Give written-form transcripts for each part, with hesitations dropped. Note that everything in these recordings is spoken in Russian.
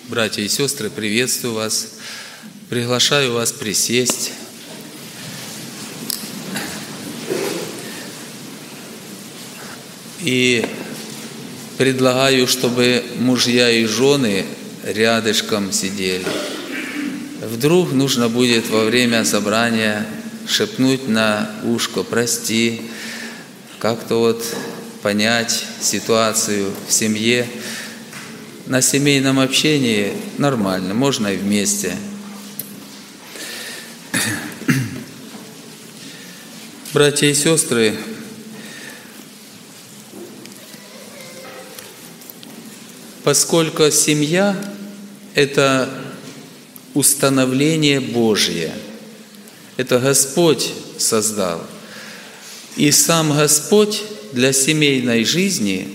Братья и сестры, приветствую вас. Приглашаю вас присесть. И предлагаю, чтобы мужья и жены рядышком сидели. Вдруг нужно будет во время собрания шепнуть на ушко «прости», как-то понять ситуацию в семье. На семейном общении нормально, можно и вместе. Братья и сестры, поскольку семья – это установление Божье, это Господь создал, и сам Господь для семейной жизни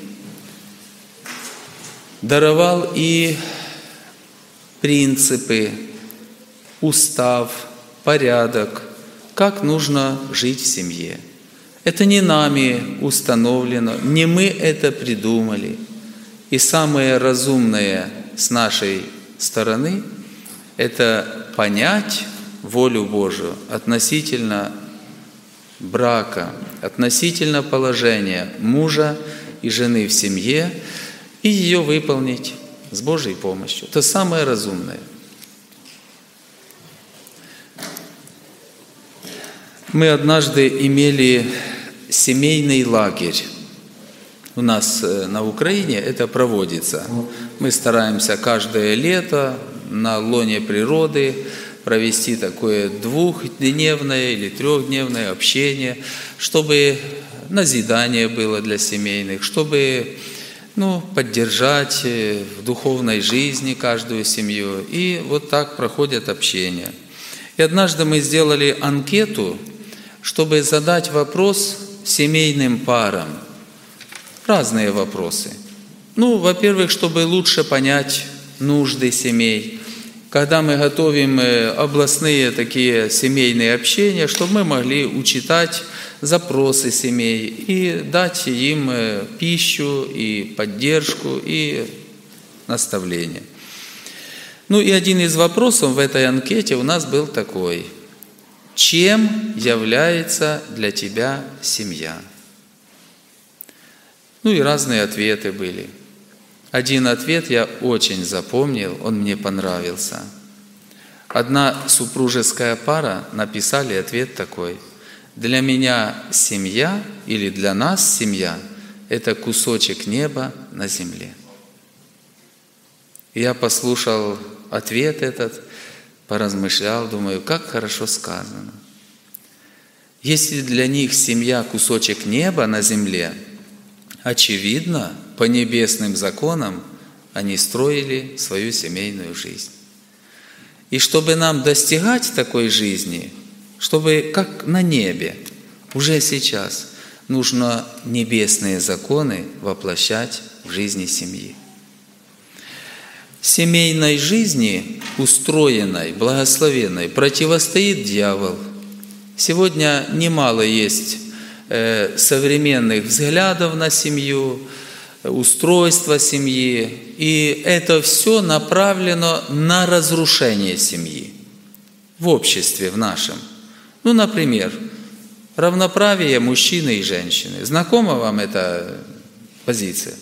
даровал и принципы, устав, порядок, как нужно жить в семье. Это не нами установлено, не мы это придумали. И самое разумное с нашей стороны – это понять волю Божию относительно брака, относительно положения мужа и жены в семье, и ее выполнить с Божьей помощью. Это самое разумное. Мы однажды имели семейный лагерь. У нас на Украине это проводится. Мы стараемся каждое лето на лоне природы провести такое 2-дневное или 3-дневное общение, чтобы назидание было для семейных, чтобы поддержать в духовной жизни каждую семью. И так проходят общения. И однажды мы сделали анкету, чтобы задать вопрос семейным парам. Разные вопросы. Во-первых, чтобы лучше понять нужды семей. Когда мы готовим областные такие семейные общения, чтобы мы могли учитать запросы семей и дать им пищу и поддержку и наставление. И один из вопросов в этой анкете у нас был такой: чем является для тебя семья? И разные ответы были. Один ответ я очень запомнил, он мне понравился. Одна супружеская пара написали ответ такой: для меня семья или для нас семья – это кусочек неба на земле. Я послушал ответ этот, поразмышлял, думаю, как хорошо сказано. Если для них семья – кусочек неба на земле, очевидно, по небесным законам они строили свою семейную жизнь. И чтобы нам достигать такой жизни, чтобы как на небе, уже сейчас нужно небесные законы воплощать в жизни семьи. Семейной жизни, устроенной, благословенной, противостоит дьявол. Сегодня немало есть современных взглядов на семью, устройство семьи, и это все направлено на разрушение семьи в обществе, в нашем. Например, равноправие мужчины и женщины. Знакома вам эта позиция?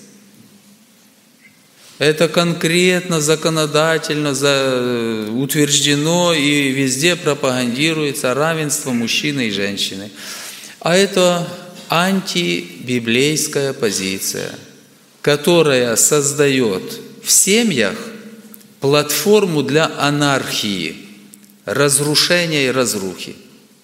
Это конкретно, законодательно утверждено и везде пропагандируется равенство мужчины и женщины. А это антибиблейская позиция, которая создает в семьях платформу для анархии, разрушения и разрухи.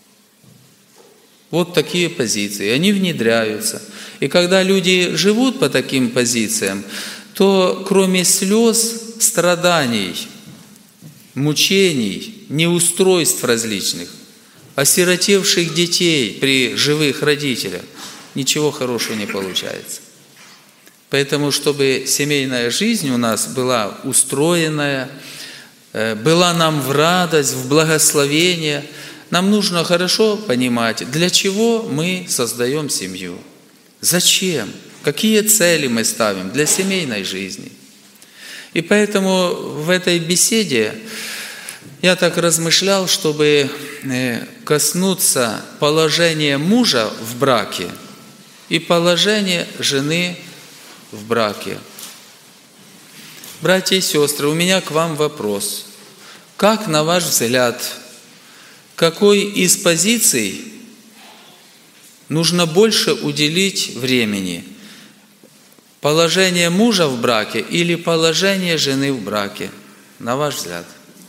Такие позиции, они внедряются. И когда люди живут по таким позициям, то кроме слез, страданий, мучений, неустройств различных, осиротевших детей при живых родителях, ничего хорошего не получается. Поэтому, чтобы семейная жизнь у нас была устроенная, была нам в радость, в благословение, нам нужно хорошо понимать, для чего мы создаем семью. Зачем? Какие цели мы ставим для семейной жизни? И поэтому в этой беседе я так размышлял, чтобы коснуться положения мужа в браке и положения жены в браке. Братья и сестры, у меня к вам вопрос. Как, на ваш взгляд, какой из позиций нужно больше уделить времени? Положение мужа в браке или положение жены в браке? На ваш взгляд.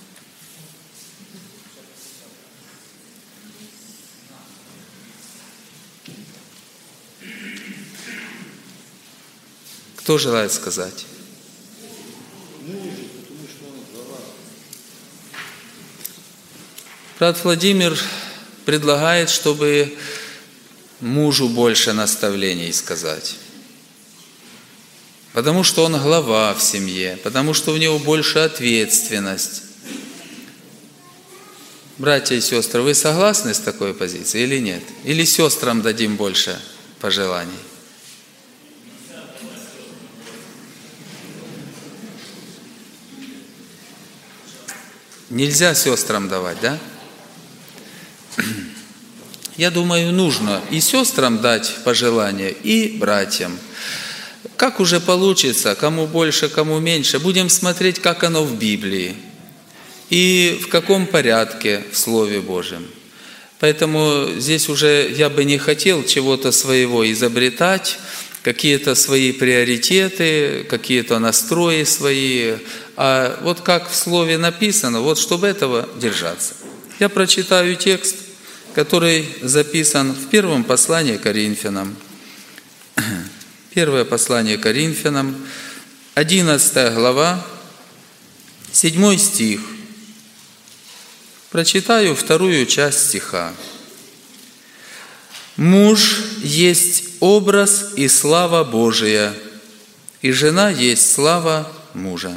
Кто желает сказать? Брат Владимир предлагает, чтобы мужу больше наставлений сказать. Потому что он глава в семье, потому что у него больше ответственность. Братья и сестры, вы согласны с такой позицией или нет? Или сестрам дадим больше пожеланий? Нельзя сестрам давать, да? Я думаю, нужно и сестрам дать пожелания, и братьям. Как уже получится, кому больше, кому меньше, будем смотреть, как оно в Библии и в каком порядке в Слове Божьем. Поэтому здесь уже я бы не хотел чего-то своего изобретать, какие-то свои приоритеты, какие-то настрои свои, а вот как в Слове написано, вот чтобы этого держаться. Я прочитаю текст, который записан в первом послании к Коринфянам. Первое послание к Коринфянам, 11 глава, 7 стих. Прочитаю вторую часть стиха. «Муж есть образ и слава Божия, и жена есть слава мужа».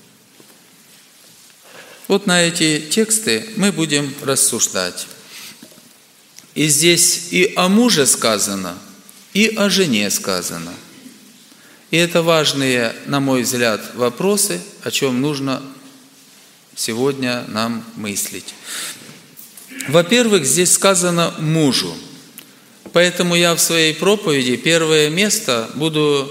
Вот на эти тексты мы будем рассуждать. И здесь и о муже сказано, и о жене сказано. И это важные, на мой взгляд, вопросы, о чем нужно сегодня нам мыслить. Во-первых, здесь сказано «мужу». Поэтому я в своей проповеди первое место буду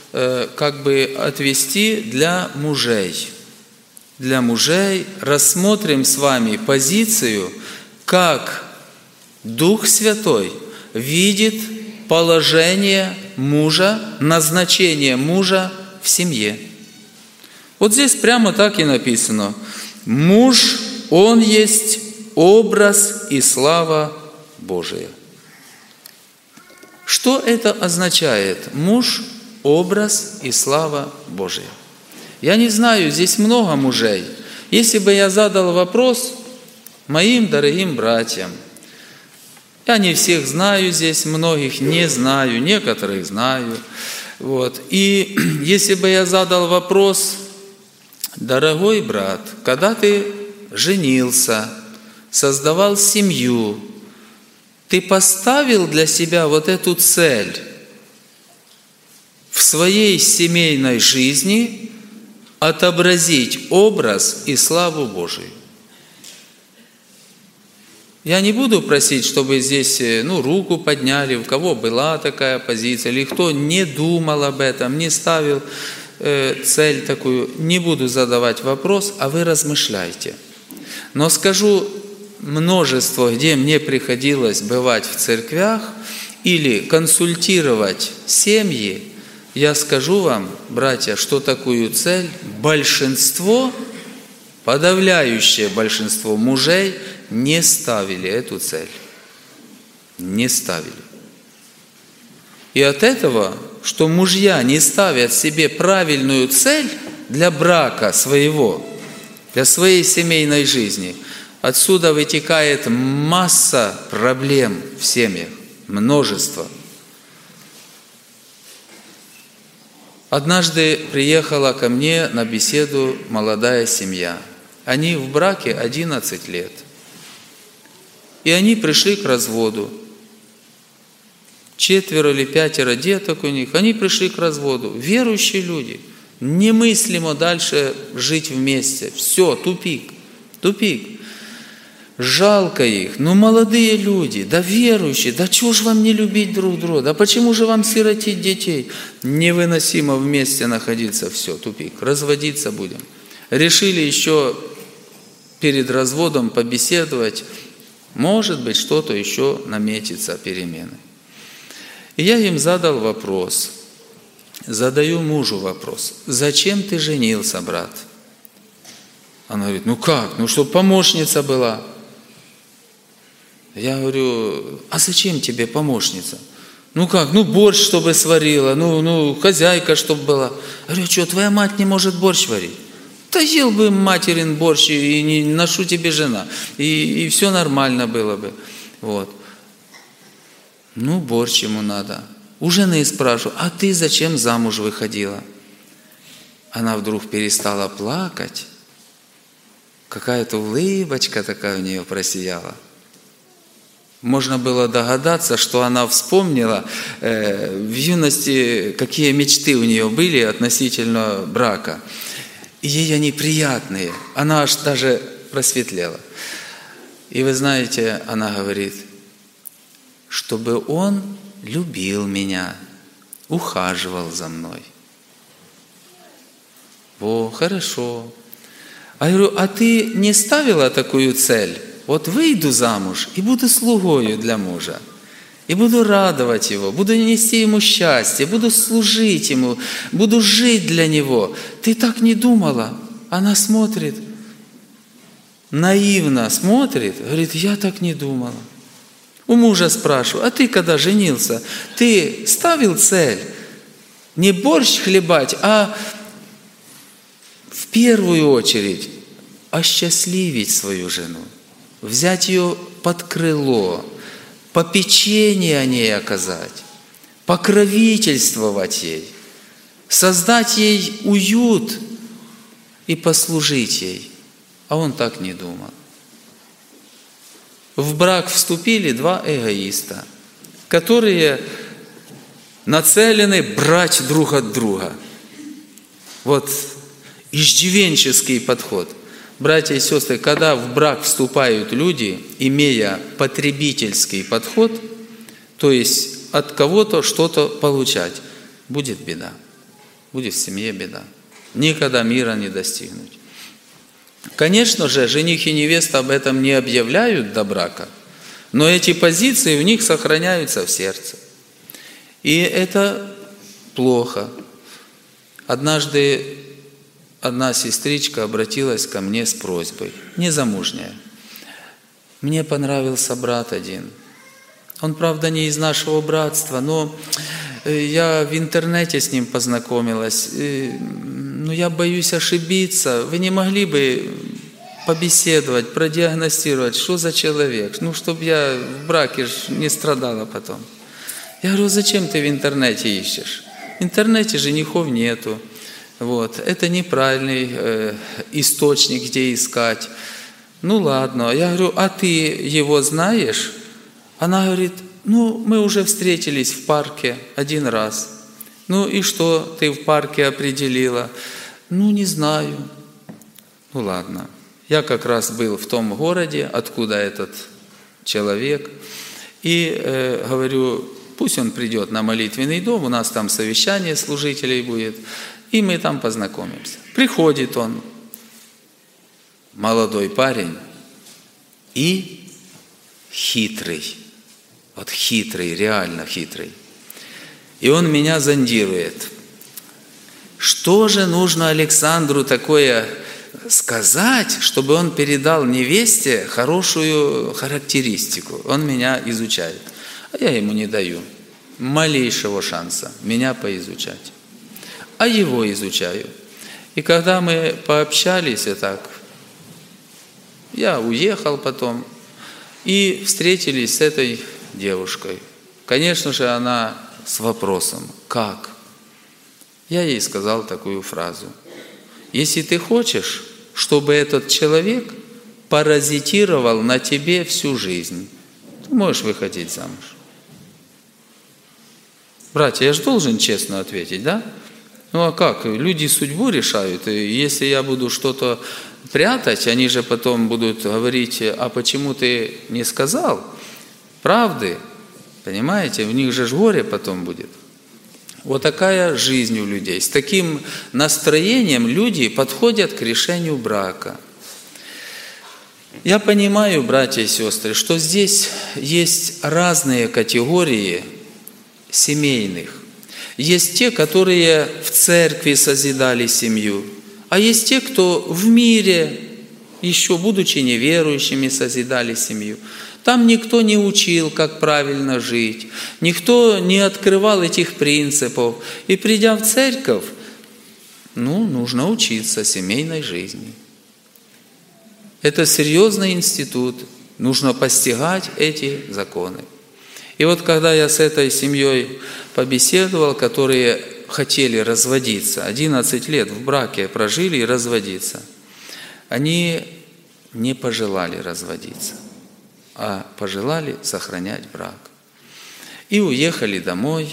отвести для мужей. Для мужей рассмотрим с вами позицию, как Дух Святой видит положение мужа, назначение мужа в семье. Вот здесь прямо так и написано. Муж, он есть образ и слава Божия. Что это означает? Муж, образ и слава Божия. Я не знаю, здесь много мужей. Если бы я задал вопрос моим дорогим братьям, я не всех знаю здесь, многих не знаю, некоторых знаю. Вот. И если бы я задал вопрос, дорогой брат, когда ты женился, создавал семью, ты поставил для себя вот эту цель в своей семейной жизни отобразить образ и славу Божию. Я не буду просить, чтобы здесь руку подняли, у кого была такая позиция, или кто не думал об этом, не ставил цель такую. Не буду задавать вопрос, а вы размышляйте. Но скажу множество, где мне приходилось бывать в церквях или консультировать семьи, я скажу вам, братья, что такую цель большинство, подавляющее большинство мужей не ставили эту цель. Не ставили. И от этого, что мужья не ставят себе правильную цель для брака своего, для своей семейной жизни, отсюда вытекает масса проблем в семьях, множество. Однажды приехала ко мне на беседу молодая семья. Они в браке 11 лет. И они пришли к разводу. 4 или 5 деток у них. Они пришли к разводу. Верующие люди. Немыслимо дальше жить вместе. Все, тупик, тупик. Жалко их. Ну, молодые люди, да верующие, да чего ж вам не любить друг друга? Да почему же вам сиротить детей? Невыносимо вместе находиться. Все, тупик. Разводиться будем. Решили еще перед разводом побеседовать. Может быть, что-то еще наметится, перемены. И я им задал вопрос. Задаю мужу вопрос. Зачем ты женился, брат? Она говорит, ну как? Ну, чтобы помощница была. Я говорю, а зачем тебе помощница? Ну как? Ну борщ, чтобы сварила, ну хозяйка, чтобы была. Я говорю, что, твоя мать не может борщ варить? Да ел бы материн борщ, и не ношу тебе жена. И все нормально было бы. Вот. Ну, борщ ему надо. У жены спрашиваю, а ты зачем замуж выходила? Она вдруг перестала плакать. Какая-то улыбочка такая у нее просияла. Можно было догадаться, что она вспомнила в юности, какие мечты у нее были относительно брака. И ей они приятные. Она аж даже просветлела. И вы знаете, она говорит, чтобы он любил меня, ухаживал за мной. О, хорошо. А я говорю, а ты не ставила такую цель? Вот выйду замуж и буду слугою для мужа. И буду радовать его, буду нести ему счастье, буду служить ему, буду жить для него. Ты так не думала? Она смотрит, наивно смотрит, говорит, я так не думала. У мужа спрашиваю, а ты когда женился, ты ставил цель не борщ хлебать, а в первую очередь осчастливить свою жену, взять ее под крыло, попечение о ней оказать, покровительствовать ей, создать ей уют и послужить ей. А он так не думал. В брак вступили два эгоиста, которые нацелены брать друг от друга. Вот иждивенческий подход. Братья и сестры, когда в брак вступают люди, имея потребительский подход, то есть от кого-то что-то получать, будет беда. Будет в семье беда. Никогда мира не достигнуть. Конечно же, жених и невеста об этом не объявляют до брака, но эти позиции в них сохраняются в сердце. И это плохо. Однажды одна сестричка обратилась ко мне с просьбой, незамужняя. Мне понравился брат один. Он, правда, не из нашего братства, но я в интернете с ним познакомилась. Но я боюсь ошибиться. Вы не могли бы побеседовать, продиагностировать, что за человек? Ну, чтобы я в браке не страдала потом. Я говорю, зачем ты в интернете ищешь? В интернете женихов нету. Вот. Это неправильный источник, где искать. Ну, ладно. Я говорю, а ты его знаешь? Она говорит, ну, мы уже встретились в парке один раз. Ну и что ты в парке определила? Ну, не знаю. Ну, ладно. Я как раз был в том городе, откуда этот человек. И говорю, пусть он придет на молитвенный дом, у нас там совещание служителей будет, и мы там познакомимся. Приходит он, молодой парень, и хитрый. Вот хитрый, реально хитрый. И он меня зондирует. Что же нужно Александру такое сказать, чтобы он передал невесте хорошую характеристику? Он меня изучает. А я ему не даю малейшего шанса меня поизучать. А его изучаю. И когда мы пообщались и так, я уехал потом и встретились с этой девушкой. Конечно же, она с вопросом, как? Я ей сказал такую фразу. Если ты хочешь, чтобы этот человек паразитировал на тебе всю жизнь, ты можешь выходить замуж. Братья, я же должен честно ответить, да? Ну а как? Люди судьбу решают. И если я буду что-то прятать, они же потом будут говорить, а почему ты не сказал правды? Понимаете? У них же горе потом будет. Вот такая жизнь у людей. С таким настроением люди подходят к решению брака. Я понимаю, братья и сестры, что здесь есть разные категории семейных. Есть те, которые в церкви созидали семью, а есть те, кто в мире, еще будучи неверующими, созидали семью. Там никто не учил, как правильно жить, никто не открывал этих принципов. И придя в церковь, нужно учиться семейной жизни. Это серьезный институт, нужно постигать эти законы. И вот когда я с этой семьей побеседовал, которые хотели разводиться, 11 лет в браке прожили и разводиться, они не пожелали разводиться, а пожелали сохранять брак. И уехали домой.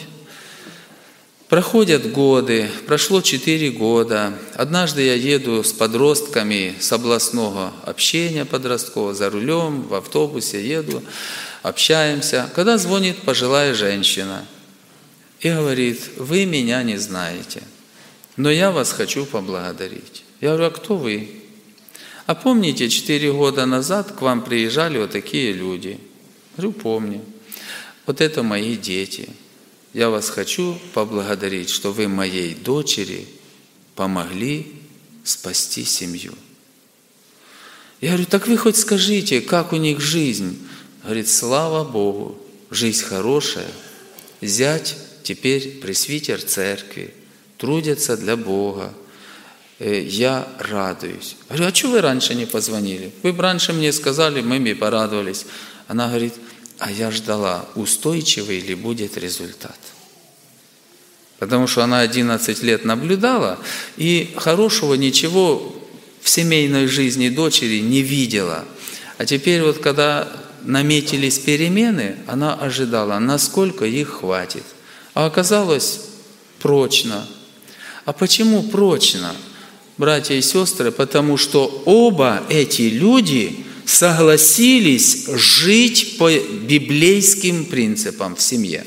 Проходят годы, прошло 4 года. Однажды я еду с подростками с областного общения подросткового, за рулем, в автобусе еду, общаемся. Когда звонит пожилая женщина и говорит: вы меня не знаете, но я вас хочу поблагодарить. Я говорю: а кто вы? А помните, 4 года назад к вам приезжали вот такие люди? Я говорю: помню. Вот это мои дети. Я вас хочу поблагодарить, что вы моей дочери помогли спасти семью. Я говорю: так вы хоть скажите, как у них жизнь? Говорит: слава Богу, жизнь хорошая. Зять теперь пресвитер церкви, трудятся для Бога. Я радуюсь. Я говорю: а что вы раньше не позвонили? Вы бы раньше мне сказали, мы бы порадовались. Она говорит: а я ждала, устойчивый ли будет результат. Потому что она 11 лет наблюдала и хорошего ничего в семейной жизни дочери не видела. А теперь вот когда наметились перемены, она ожидала, насколько их хватит. А оказалось прочно. А почему прочно, братья и сестры? Потому что оба эти люди согласились жить по библейским принципам в семье.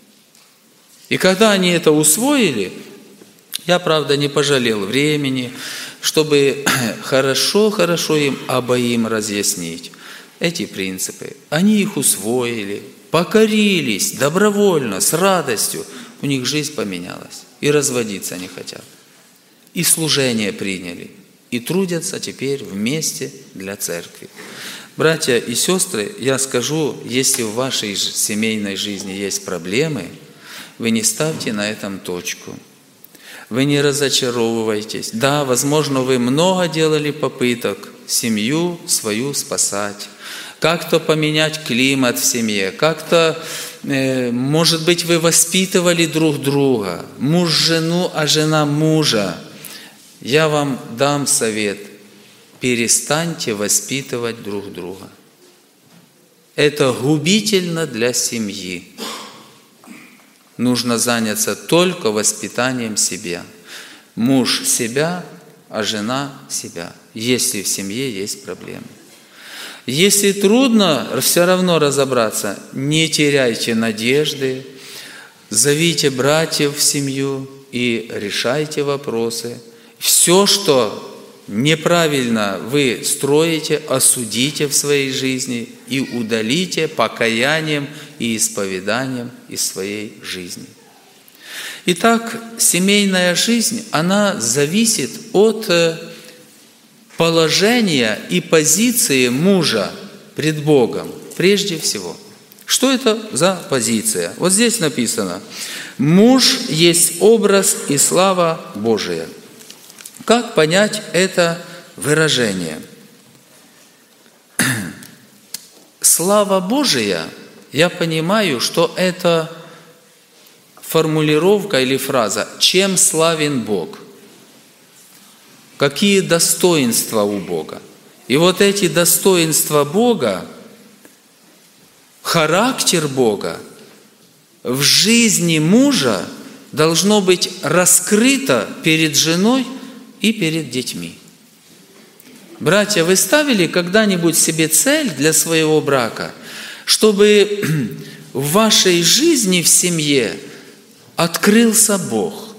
И когда они это усвоили, я, правда, не пожалел времени, чтобы хорошо им обоим разъяснить эти принципы. Они их усвоили, покорились добровольно, с радостью. У них жизнь поменялась. И разводиться не хотят. И служение приняли. И трудятся теперь вместе для церкви. Братья и сестры, я скажу, если в вашей семейной жизни есть проблемы, вы не ставьте на этом точку. Вы не разочаровывайтесь. Да, возможно, вы много делали попыток семью свою спасать, как-то поменять климат в семье, как-то, может быть, вы воспитывали друг друга, муж жену, а жена мужа. Я вам дам совет: перестаньте воспитывать друг друга. Это губительно для семьи. Нужно заняться только воспитанием себя. Муж себя, а жена себя, если в семье есть проблемы. Если трудно все равно разобраться, не теряйте надежды, зовите братьев в семью и решайте вопросы. Все, что неправильно вы строите, осудите в своей жизни и удалите покаянием и исповеданием из своей жизни. Итак, семейная жизнь, она зависит от положения и позиции мужа пред Богом, прежде всего. Что это за позиция? Вот здесь написано: муж есть образ и слава Божия. Как понять это выражение? Слава Божия, я понимаю, что это формулировка или фраза «чем славен Бог?». Какие достоинства у Бога? И вот эти достоинства Бога, характер Бога в жизни мужа должно быть раскрыто перед женой и перед детьми. Братья, вы ставили когда-нибудь себе цель для своего брака, чтобы в вашей жизни в семье открылся Бог?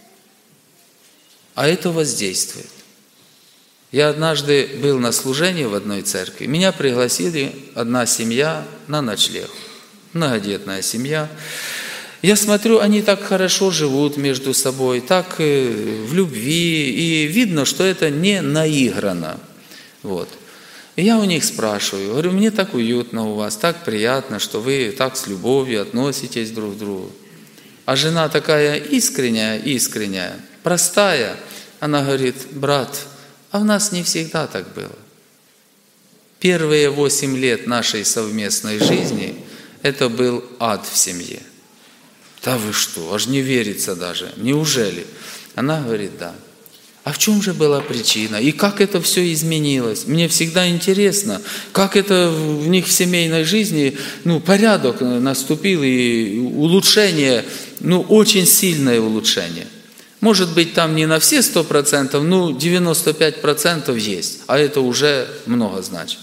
А это воздействует. Я однажды был на служении в одной церкви. Меня пригласили одна семья на ночлег. Многодетная семья. Я смотрю, они так хорошо живут между собой, так в любви. И видно, что это не наиграно. Вот. И я у них спрашиваю, говорю, мне так уютно у вас, так приятно, что вы так с любовью относитесь друг к другу. А жена такая искренняя, простая. Она говорит, брат, а у нас не всегда так было. Первые 8 лет нашей совместной жизни это был ад в семье. Да вы что, аж не верится даже. Неужели? Она говорит, да. А в чем же была причина? И как это все изменилось? Мне всегда интересно, как это в них в семейной жизни, порядок наступил и улучшение, очень сильное улучшение. Может быть, там не на все 100%, 95% есть, а это уже много значит.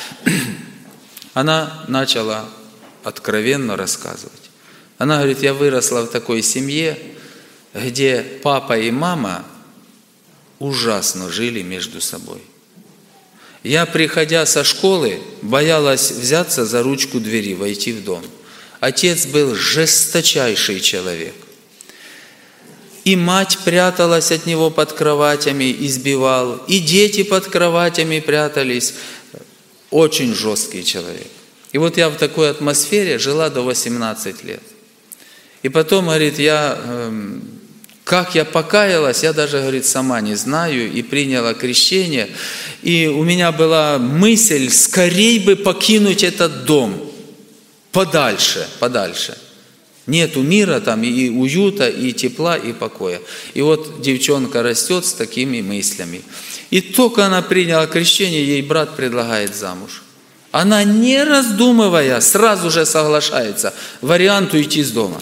Она начала откровенно рассказывать. Она говорит, я выросла в такой семье, где папа и мама ужасно жили между собой. Я, приходя со школы, боялась взяться за ручку двери, войти в дом. Отец был жесточайший человек. И мать пряталась от него под кроватями, избивал, и дети под кроватями прятались. Очень жесткий человек. И вот я в такой атмосфере жила до 18 лет. И потом, говорит, как я покаялась, я даже, говорит, сама не знаю, и приняла крещение. И у меня была мысль, скорей бы покинуть этот дом, подальше. Нету мира там, и уюта, и тепла, и покоя. И вот девчонка растет с такими мыслями. И только она приняла крещение, ей брат предлагает замуж. Она, не раздумывая, сразу же соглашается вариант уйти из дома.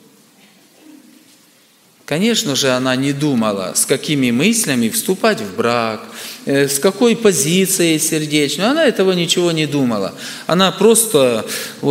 Конечно же, она не думала, с какими мыслями вступать в брак, с какой позицией сердечной. Она этого ничего не думала. Она просто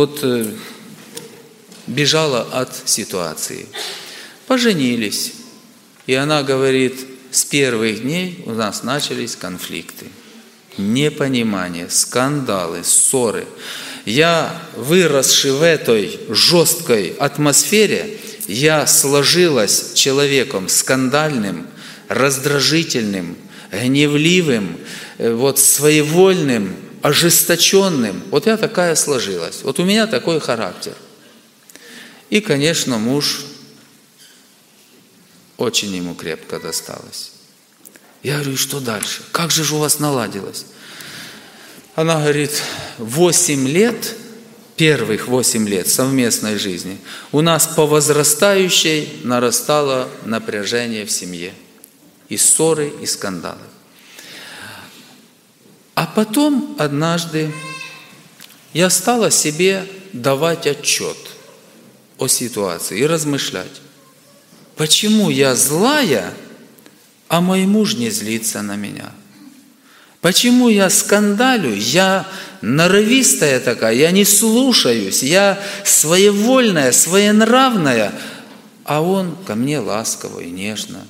бежала от ситуации. Поженились. И она говорит, с первых дней у нас начались конфликты, непонимание, скандалы, ссоры. Я, выросший в этой жесткой атмосфере, я сложилась человеком скандальным, раздражительным, гневливым, своевольным, ожесточенным. Вот я такая сложилась. Вот у меня такой характер. И, конечно, муж, очень ему крепко досталось. Я говорю, и что дальше? Как же у вас наладилось? Она говорит, 8 лет, первых 8 лет совместной жизни у нас по возрастающей нарастало напряжение в семье. И ссоры, и скандалы. А потом однажды я стала себе давать отчет о ситуации и размышлять. Почему я злая, а мой муж не злится на меня? Почему я скандалю, я норовистая такая, я не слушаюсь, я своевольная, своенравная, а он ко мне ласково и нежно.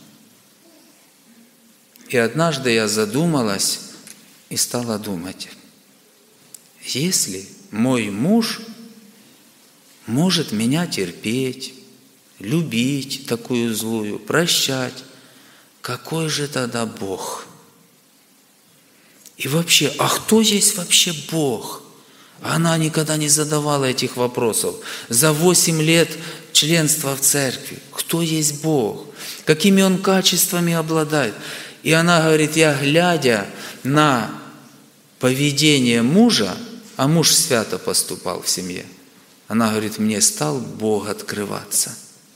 И однажды я задумалась и стала думать, если мой муж может меня терпеть, любить такую злую, прощать, какой же тогда Бог? И вообще, а кто есть вообще Бог? Она никогда не задавала этих вопросов. За 8 лет членства в церкви. Кто есть Бог? Какими Он качествами обладает? И она говорит, я, глядя на поведение мужа, а муж свято поступал в семье, она говорит, мне стал Бог открываться.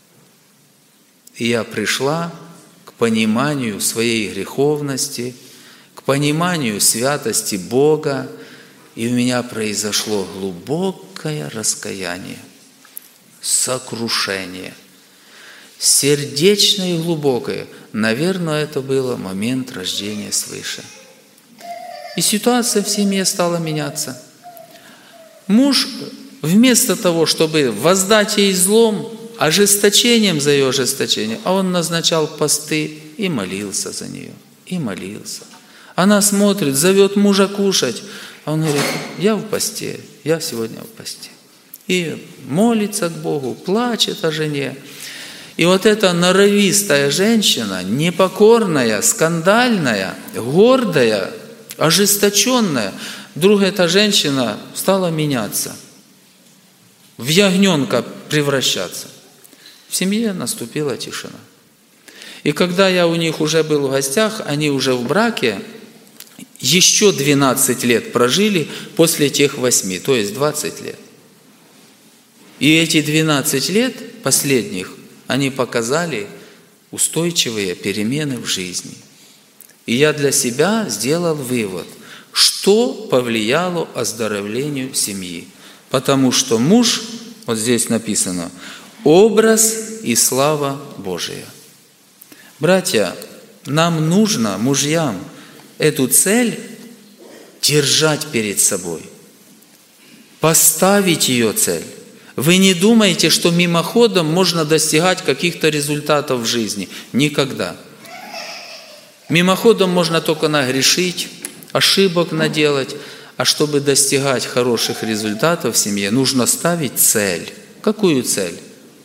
И я пришла к пониманию своей греховности, к пониманию святости Бога, и у меня произошло глубокое раскаяние, сокрушение. сердечное и глубокое. Наверное, это был момент рождения свыше. И ситуация в семье стала меняться. Муж, вместо того, чтобы воздать ей злом, ожесточением за ее ожесточение, а он назначал посты и молился за нее. И молился. Она смотрит, зовет мужа кушать, а он говорит: я в посте, я сегодня в посте. И молится к Богу, плачет о жене. И вот эта норовистая женщина, непокорная, скандальная, гордая, ожесточенная, вдруг эта женщина стала меняться, в ягненка превращаться. В семье наступила тишина. И когда я у них уже был в гостях, они уже в браке, еще 12 лет прожили после тех 8, то есть 20 лет. И эти 12 лет последних, они показали устойчивые перемены в жизни. И я для себя сделал вывод, что повлияло оздоровлению семьи. Потому что муж, вот здесь написано, образ и слава Божия. Братья, нам нужно, мужьям, эту цель держать перед собой, поставить ее цель. Вы не думаете, что мимоходом можно достигать каких-то результатов в жизни? Никогда. Мимоходом можно только нагрешить, ошибок наделать, а чтобы достигать хороших результатов в семье, нужно ставить цель. Какую цель?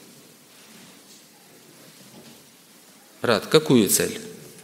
Брат, какую цель?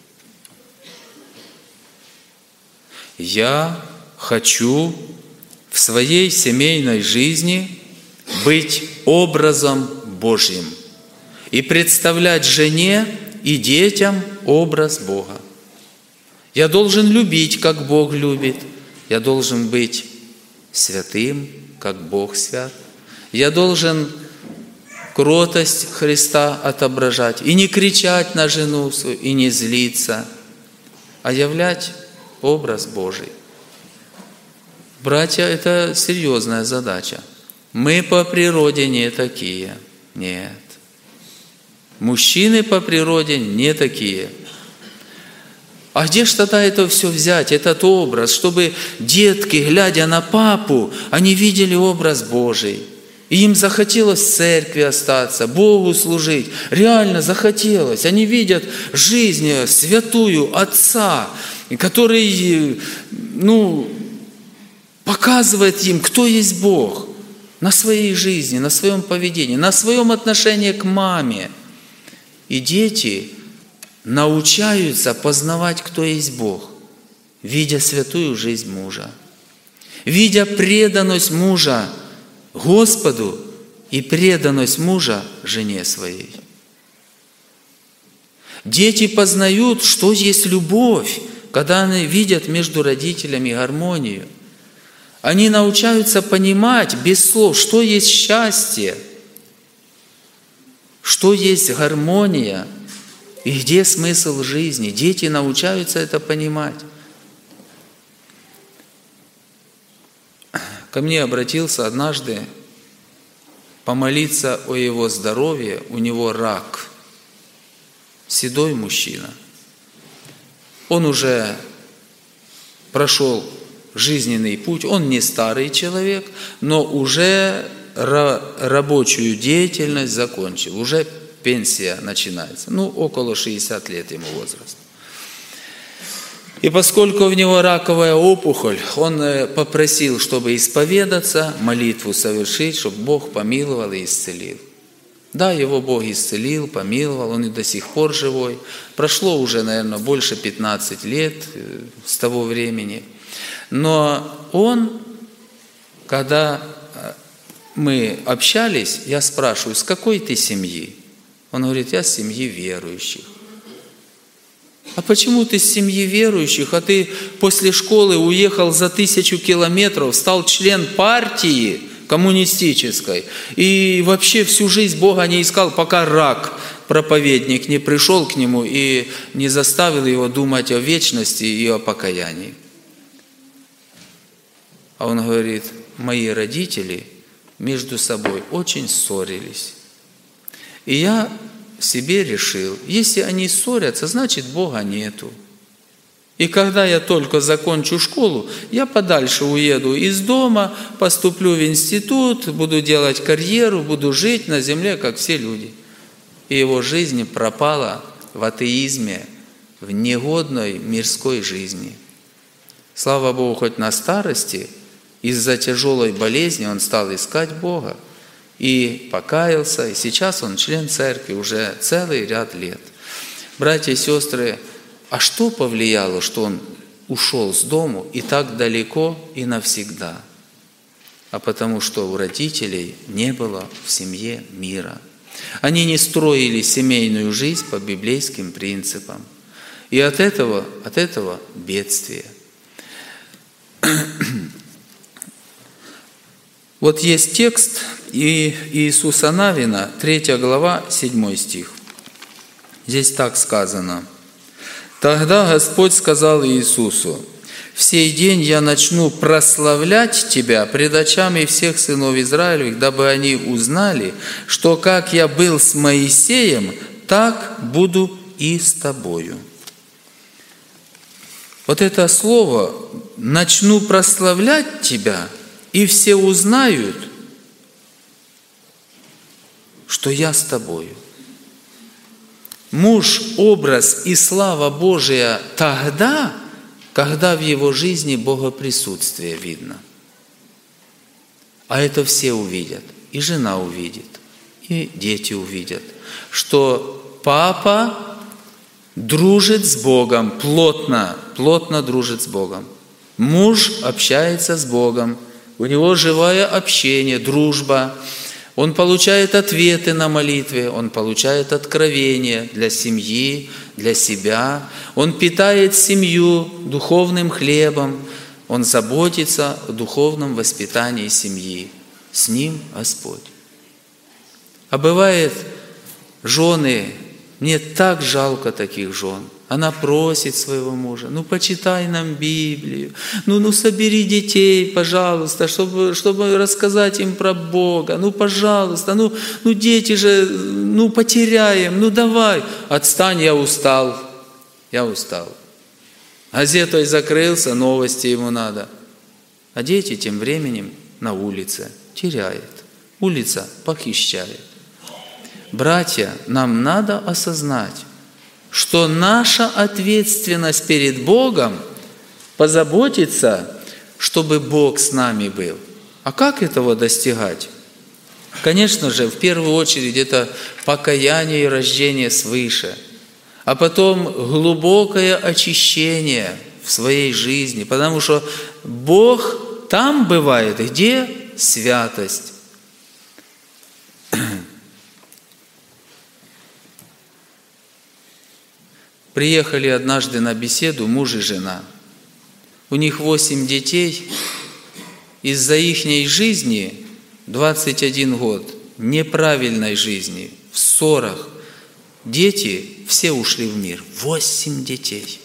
Я хочу в своей семейной жизни быть образом Божьим и представлять жене и детям образ Бога. Я должен любить, как Бог любит. Я должен быть святым, как Бог свят. Я должен кротость Христа отображать и не кричать на жену свою, и не злиться, а являть образ Божий. Братья, это серьезная задача. Мы по природе не такие. Нет. Мужчины по природе не такие. А где ж тогда это все взять, этот образ, чтобы детки, глядя на папу, они видели образ Божий? И им захотелось в церкви остаться, Богу служить. Реально захотелось. Они видят жизнь святую Отца, который, показывает им, кто есть Бог на своей жизни, на своем поведении, на своем отношении к маме. И дети научаются познавать, кто есть Бог, видя святую жизнь мужа, видя преданность мужа Господу и преданность мужа жене своей. Дети познают, что есть любовь, когда они видят между родителями гармонию. Они научаются понимать без слов, что есть счастье, что есть гармония и где смысл жизни. Дети научаются это понимать. Ко мне обратился однажды помолиться о его здоровье, у него рак. Седой мужчина. Он уже прошел жизненный путь, он не старый человек, но уже рабочую деятельность закончил, уже пенсия начинается, около 60 лет ему возраст. И поскольку у него раковая опухоль, он попросил, чтобы исповедаться, молитву совершить, чтобы Бог помиловал и исцелил. Да, его Бог исцелил, помиловал, он и до сих пор живой. Прошло уже, наверное, больше 15 лет с того времени. Но он, когда мы общались, я спрашиваю, с какой ты семьи? Он говорит, я с семьи верующих. А почему ты с семьи верующих, а ты после школы уехал за 1000 километров, стал член партии коммунистической и вообще всю жизнь Бога не искал, пока рак, проповедник, не пришел к нему и не заставил его думать о вечности и о покаянии? А он говорит, мои родители между собой очень ссорились. И я себе решил, если они ссорятся, значит Бога нету. И когда я только закончу школу, я подальше уеду из дома, поступлю в институт, буду делать карьеру, буду жить на земле, как все люди. И его жизнь пропала в атеизме, в негодной мирской жизни. Слава Богу, хоть на старости, из-за тяжелой болезни он стал искать Бога и покаялся, и сейчас он член церкви уже целый ряд лет. Братья и сестры, а что повлияло, что он ушел с дому и так далеко и навсегда? А потому что у родителей не было в семье мира. Они не строили семейную жизнь по библейским принципам. И от этого бедствие. Вот есть текст Иисуса Навина, 3 глава, 7 стих. Здесь так сказано. «Тогда Господь сказал Иисусу: в сей день я начну прославлять тебя пред очами всех сынов Израилевых, дабы они узнали, что как я был с Моисеем, так буду и с тобою». Вот это слово «начну прославлять тебя», и все узнают, что я с тобою. Муж, образ и слава Божия тогда, когда в его жизни богоприсутствие видно. А это все увидят, и жена увидит, и дети увидят, что папа дружит с Богом, плотно дружит с Богом. Муж общается с Богом, у него живое общение, дружба. Он получает ответы на молитвы, он получает откровения для семьи, для себя. Он питает семью духовным хлебом, он заботится о духовном воспитании семьи. С ним Господь. А бывает, жены, мне так жалко таких жен. Она просит своего мужа: ну почитай нам Библию, ну собери детей, пожалуйста, чтобы рассказать им про Бога, ну пожалуйста, ну дети же, ну потеряем, ну давай. Отстань, я устал. Газетой закрылся, новости ему надо. А дети тем временем на улице теряют. Улица похищает. Братья, нам надо осознать, что наша ответственность перед Богом позаботиться, чтобы Бог с нами был. А как этого достигать? Конечно же, в первую очередь это покаяние и рождение свыше, а потом глубокое очищение в своей жизни, потому что Бог там бывает, где святость. Приехали однажды на беседу муж и жена. У них 8 детей. Из-за ихней жизни 21 год неправильной жизни, в ссорах, дети все ушли в мир. 8 детей.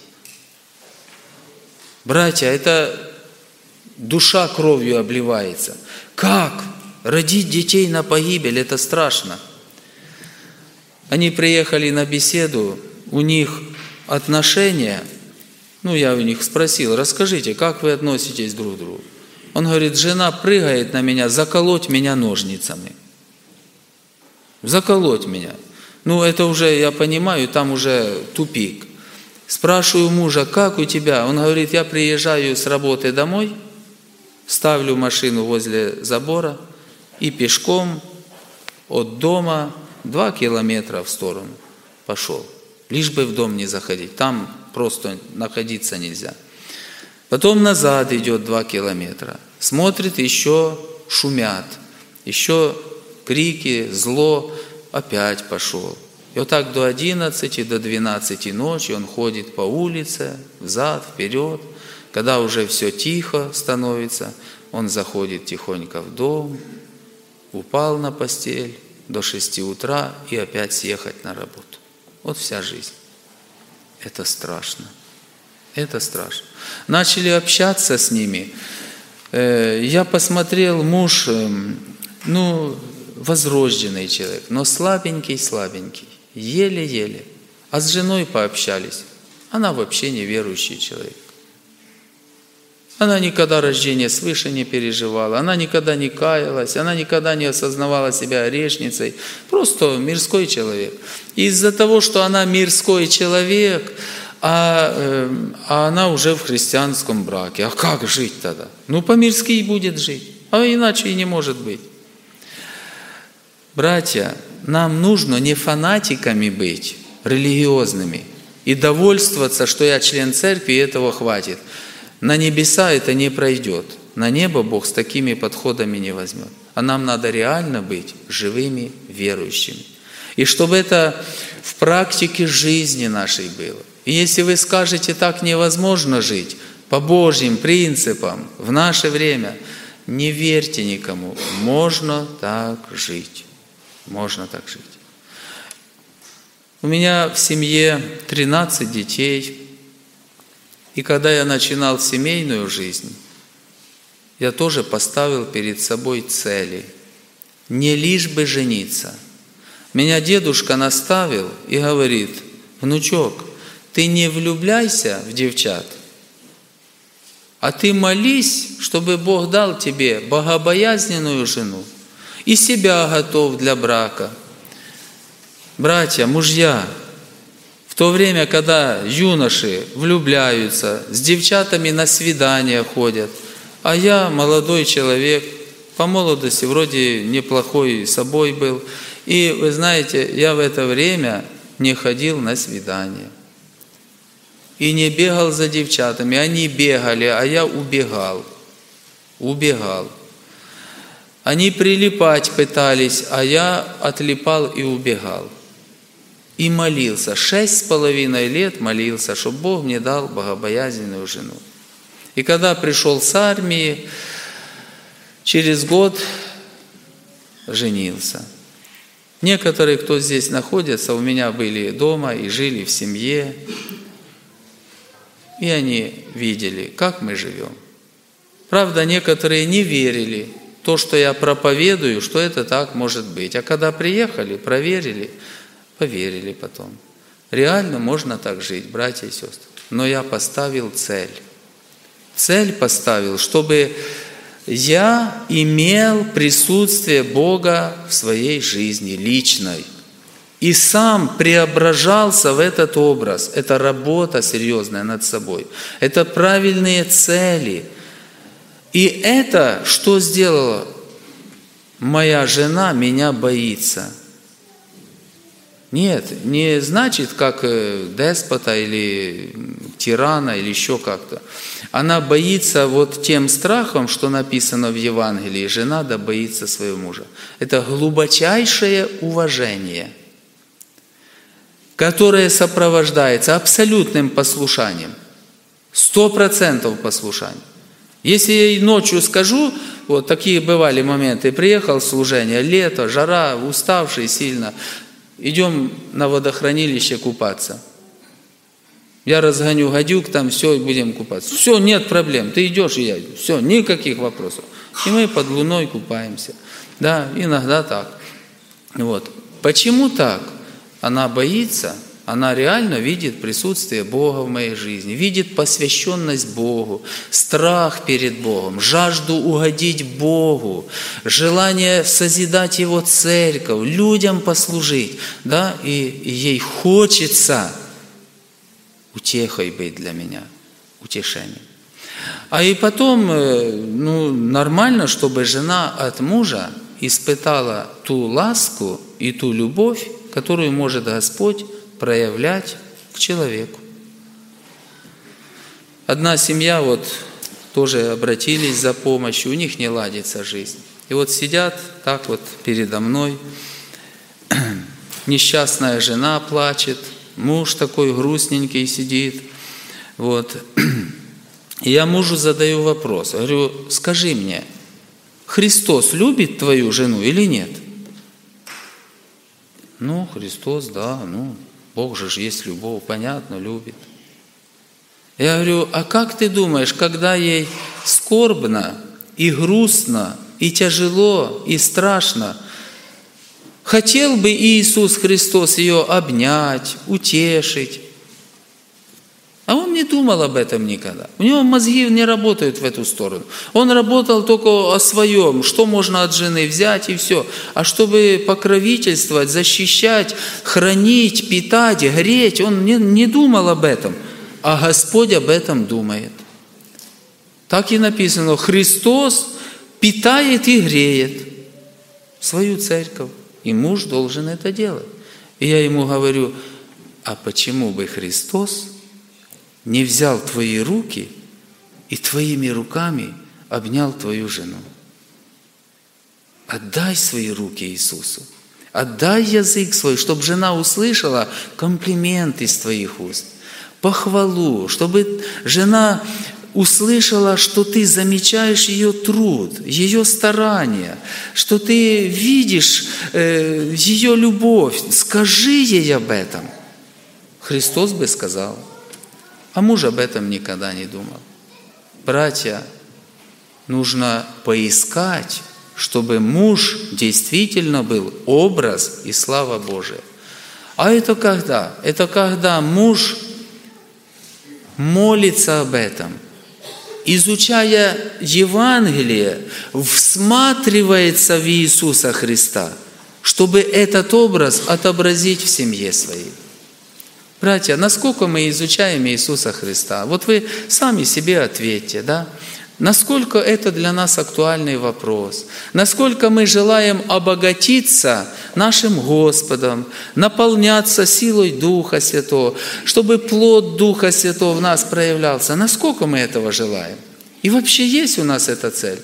Братья, это душа кровью обливается. Как? Родить детей на погибель – это страшно. Они приехали на беседу, у них отношения, я у них спросил: расскажите, как вы относитесь друг к другу? Он говорит: жена прыгает на меня, заколоть меня ножницами. Заколоть меня. Это уже, я понимаю, там уже тупик. Спрашиваю мужа: как у тебя? Он говорит: я приезжаю с работы домой, ставлю машину возле забора и пешком от дома 2 километра в сторону пошел. Лишь бы в дом не заходить, там просто находиться нельзя. Потом назад идет 2 километра, смотрит, еще шумят, еще крики, зло, опять пошел. И вот так до 11, до 12 ночи он ходит по улице, взад, вперед. Когда уже все тихо становится, он заходит тихонько в дом, упал на постель до 6 утра и опять съехать на работу. Вот вся жизнь. Это страшно. Это страшно. Начали общаться с ними. Я посмотрел, муж, возрожденный человек, но слабенький. еле-еле. А с женой пообщались. Она вообще неверующий человек. Она никогда рождение свыше не переживала, она никогда не каялась, она никогда не осознавала себя грешницей. Просто мирской человек. И из-за того, что она мирской человек, а она уже в христианском браке. А как жить тогда? Ну, по-мирски и будет жить. А иначе и не может быть. Братья, нам нужно не фанатиками быть, религиозными, и довольствоваться, что я член церкви, и этого хватит. На небеса это не пройдет. На небо Бог с такими подходами не возьмет. А нам надо реально быть живыми верующими. И чтобы это в практике жизни нашей было. И если вы скажете, так невозможно жить, по Божьим принципам, в наше время, не верьте никому. Можно так жить. Можно так жить. У меня в семье 13 детей. И когда я начинал семейную жизнь, я тоже поставил перед собой цели. Не лишь бы жениться. Меня дедушка наставил и говорит: внучок, ты не влюбляйся в девчат, а ты молись, чтобы Бог дал тебе богобоязненную жену и себя готов для брака. Братья, мужья, в то время, когда юноши влюбляются, с девчатами на свидания ходят, а я молодой человек, по молодости вроде неплохой собой был, и вы знаете, я в это время не ходил на свидания. И не бегал за девчатами, они бегали, а я убегал. Они прилипать пытались, а я отлипал и убегал. И молился, 6,5 лет молился, чтобы Бог мне дал богобоязненную жену. И когда пришел с армии, через год женился. Некоторые, кто здесь находится, у меня были дома и жили в семье. И они видели, как мы живем. Правда, некоторые не верили в то, что я проповедую, что это так может быть. А когда приехали, проверили, поверили потом. Реально можно так жить, братья и сестры. Но я поставил цель. Цель поставил, чтобы я имел присутствие Бога в своей жизни личной. И сам преображался в этот образ. Это работа серьезная над собой. Это правильные цели. И это, что сделала? Моя жена меня боится. Нет, не значит, как деспота или тирана, или еще как-то. Она боится вот тем страхом, что написано в Евангелии: жена да боится своего мужа. Это глубочайшее уважение, которое сопровождается абсолютным послушанием, 100% послушанием. Если я ей ночью скажу, вот такие бывали моменты, приехал в служение, лето, жара, уставший сильно, идем на водохранилище купаться. Я разгоню гадюк, там все, будем купаться. Все, нет проблем, ты идешь, и я иду. Все, никаких вопросов. И мы под луной купаемся. Да, иногда так. Вот. Почему так? Она боится, она реально видит присутствие Бога в моей жизни, видит посвященность Богу, страх перед Богом, жажду угодить Богу, желание созидать Его церковь, людям послужить, да, и ей хочется утехой быть для меня, утешением. А и потом, нормально, чтобы жена от мужа испытала ту ласку и ту любовь, которую может Господь проявлять к человеку. Одна семья вот тоже обратились за помощью, у них не ладится жизнь. И вот сидят так вот передо мной, несчастная жена плачет, муж такой грустненький сидит. Вот. И я мужу задаю вопрос, говорю: скажи мне, Христос любит твою жену или нет? Христос, да, Бог же есть любовь, понятно, любит. Я говорю: а как ты думаешь, когда ей скорбно и грустно, и тяжело, и страшно, Хотел бы Иисус Христос ее обнять, утешить. А он не думал об этом никогда. У него мозги не работают в эту сторону. Он работал только о своем, что можно от жены взять и все. А чтобы покровительствовать, защищать, хранить, питать, греть, он не думал об этом. А Господь об этом думает. Так и написано, Христос питает и греет свою церковь. И муж должен это делать. И я ему говорю, а почему бы Христос не взял твои руки и твоими руками обнял твою жену? Отдай свои руки Иисусу. Отдай язык свой, чтобы жена услышала комплимент из твоих уст, похвалу, чтобы жена услышала, что ты замечаешь ее труд, ее старания, что ты видишь ее любовь. Скажи ей об этом. Христос бы сказал. А муж об этом никогда не думал. Братья, нужно поискать, чтобы муж действительно был образ и слава Божия. А это когда? Это когда муж молится об этом, изучая Евангелие, всматривается в Иисуса Христа, чтобы этот образ отобразить в семье своей. Братья, насколько мы изучаем Иисуса Христа? Вот вы сами себе ответьте, да? Насколько это для нас актуальный вопрос? Насколько мы желаем обогатиться нашим Господом, наполняться силой Духа Святого, чтобы плод Духа Святого в нас проявлялся? Насколько мы этого желаем? И вообще есть у нас эта цель?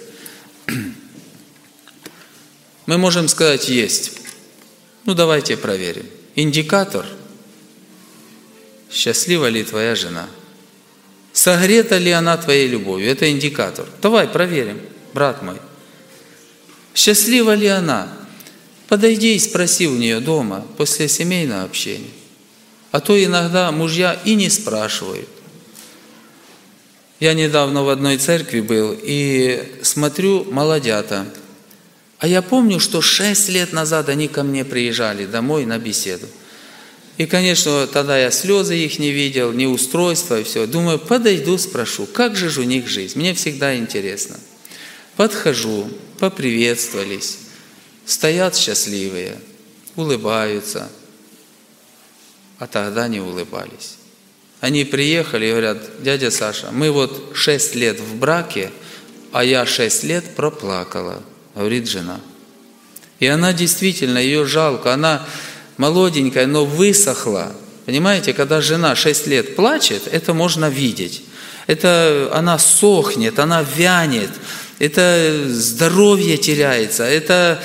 Мы можем сказать, есть. Ну, давайте проверим. Индикатор. Счастлива ли твоя жена? Согрета ли она твоей любовью? Это индикатор. Давай проверим, брат мой. Счастлива ли она? Подойди и спроси у нее дома после семейного общения. А то иногда мужья и не спрашивают. Я недавно в одной церкви был и смотрю, молодята. А я помню, что 6 лет назад они ко мне приезжали домой на беседу. И, конечно, тогда я слезы их не видел, ни устройства, и все. Думаю, подойду, спрошу, как же у них жизнь? Мне всегда интересно. Подхожу, поприветствовались, стоят счастливые, улыбаются, а тогда не улыбались. Они приехали и говорят, дядя Саша, мы вот 6 лет в браке, а я 6 лет проплакала, говорит жена. И она действительно, ее жалко, она молоденькая, но высохла. Понимаете, когда жена 6 лет плачет, это можно видеть. Это она сохнет, она вянет, это здоровье теряется, это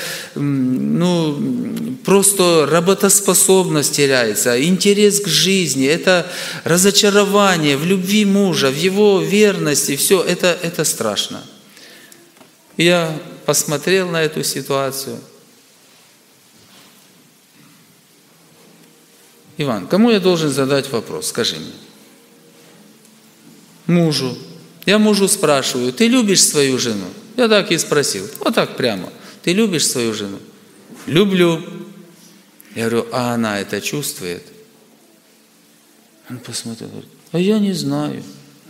просто работоспособность теряется, интерес к жизни, это разочарование в любви мужа, в его верности, все это страшно. Я посмотрел на эту ситуацию. Иван, кому я должен задать вопрос? Скажи мне. Мужу. Я мужу спрашиваю, ты любишь свою жену? Я так и спросил, вот так прямо. Ты любишь свою жену? Люблю. Я говорю, а она это чувствует? Он посмотрел, говорит, а я не знаю.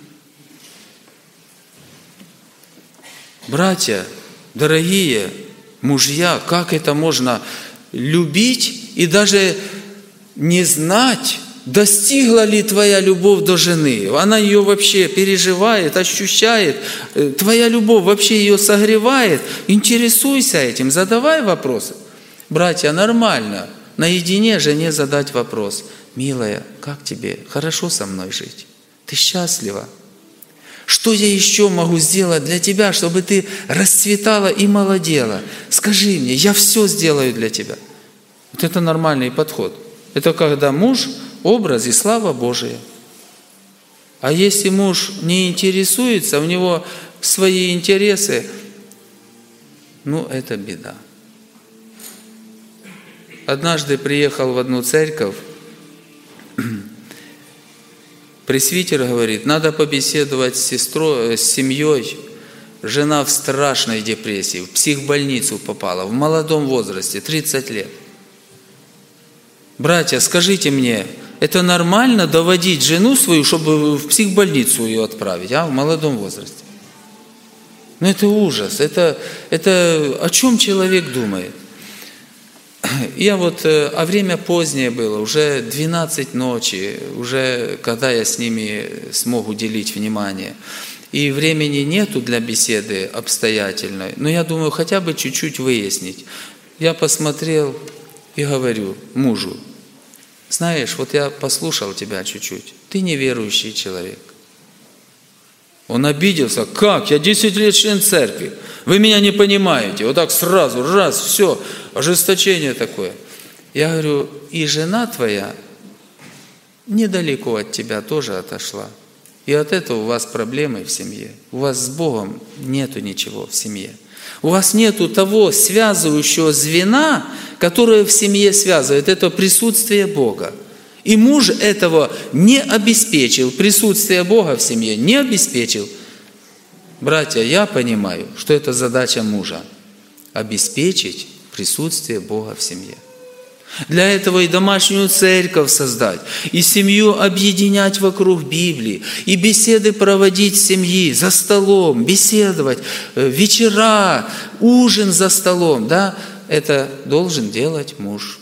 Братья, дорогие мужья, как это можно любить и даже не знать, достигла ли твоя любовь до жены. Она ее вообще переживает, ощущает. Твоя любовь вообще ее согревает. Интересуйся этим, задавай вопросы. Братья, нормально наедине жене задать вопрос. Милая, как тебе? Хорошо со мной жить? Ты счастлива? Что я еще могу сделать для тебя, чтобы ты расцветала и молодела? Скажи мне, я все сделаю для тебя. Вот это нормальный подход. Это когда муж – образ и слава Божия. А если муж не интересуется, у него свои интересы, это беда. Однажды приехал в одну церковь, пресвитер говорит, надо побеседовать с семьей. Жена в страшной депрессии, в психбольницу попала, в молодом возрасте, 30 лет. Братья, скажите мне, это нормально доводить жену свою, чтобы в психбольницу ее отправить, в молодом возрасте? Ну это ужас, это о чем человек думает? Я а время позднее было, уже 12 ночи, уже когда я с ними смог уделить внимание. И времени нету для беседы обстоятельной, но я думаю, хотя бы чуть-чуть выяснить. Я посмотрел и говорю мужу: знаешь, я послушал тебя чуть-чуть, ты неверующий человек. Он обиделся: как? Я 10 лет член церкви, вы меня не понимаете. Вот так сразу, раз, все, ожесточение такое. Я говорю: и жена твоя недалеко от тебя тоже отошла. И от этого у вас проблемы в семье. У вас с Богом нету ничего в семье. У вас нету того связывающего звена, которое в семье связывает. Это присутствие Бога. И муж этого не обеспечил, присутствие Бога в семье не обеспечил. Братья, я понимаю, что это задача мужа – обеспечить присутствие Бога в семье. Для этого и домашнюю церковь создать, и семью объединять вокруг Библии, и беседы проводить в семье, за столом, беседовать, вечера, ужин за столом. Да? Это должен делать муж.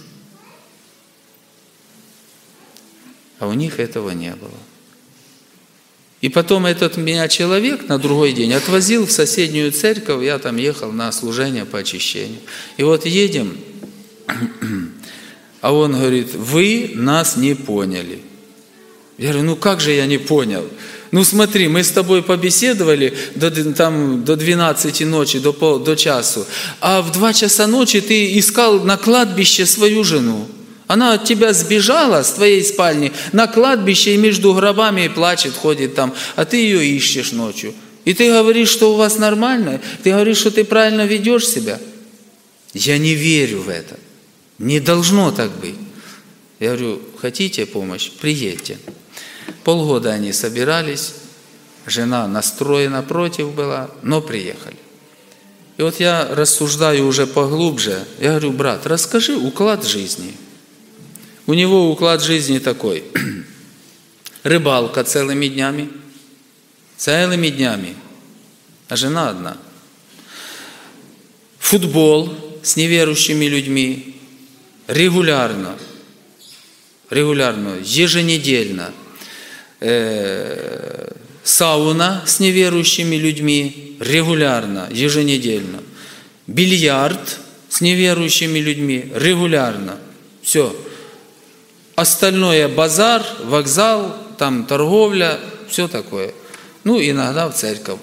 А у них этого не было. И потом этот меня человек на другой день отвозил в соседнюю церковь, я там ехал на служение по очищению. И едем, а он говорит: вы нас не поняли. Я говорю: ну как же я не понял? Ну смотри, мы с тобой побеседовали до 12 ночи, до часу, а в 2 часа ночи ты искал на кладбище свою жену. Она от тебя сбежала с твоей спальни на кладбище и между гробами плачет, ходит там, а ты ее ищешь ночью. И ты говоришь, что у вас нормально? Ты говоришь, что ты правильно ведешь себя? Я не верю в это. Не должно так быть. Я говорю: хотите помощь? Приедьте. Полгода они собирались, жена настроена против была, но приехали. И я рассуждаю уже поглубже. Я говорю: брат, расскажи уклад жизни. У него уклад жизни такой: рыбалка целыми днями, а жена одна. Футбол с неверующими людьми регулярно, еженедельно. Сауна с неверующими людьми регулярно, еженедельно. Бильярд с неверующими людьми регулярно. Все. Остальное базар, вокзал, там торговля, все такое. Иногда в церковь.